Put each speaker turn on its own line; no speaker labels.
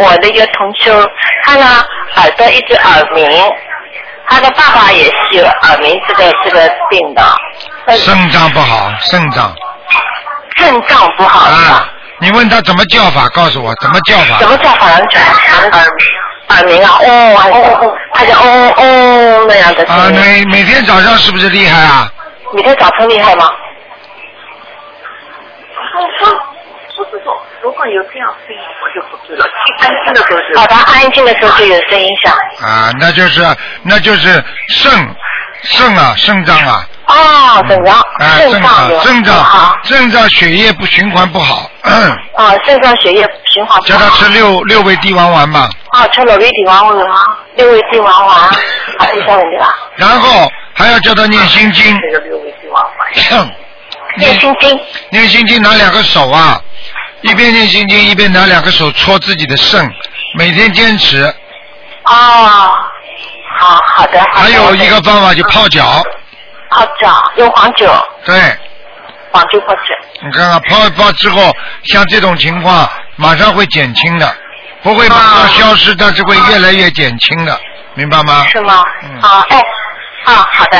我的一个同修，他呢耳朵一直耳鸣，他的爸爸也是有耳鸣这个病的。
肾脏不好，肾脏
不好
啊！你问他怎么叫法，告诉我怎么叫法。
怎么叫法？耳鸣啊，他就那样的声音。
啊，每天早上是不是厉害啊？
每天早晨厉害吗？
不是说，如果有这样声音，我就不知道。安静的时候是。
他安静的时候就有声音响。
啊，那就是肾脏啊。
哦，肾脏，
肾脏血液循环不好。
肾脏血液循环不好。
叫他吃六味地黄丸吧。
吃六味地黄丸啊，6味地黄丸，还有啥问题吧？
然后还要叫他念心经。
念心经。
念心经拿2个手啊，一边念心经一边拿2个手搓自己的肾，每天坚持。
好的。
还有一个方法就泡脚。
泡脚用黄酒。
对。
黄酒泡脚。
你看看泡一泡之后，像这种情况马上会减轻的，不会马上消失，但是会越来越减轻的，明白吗？
是吗？好的。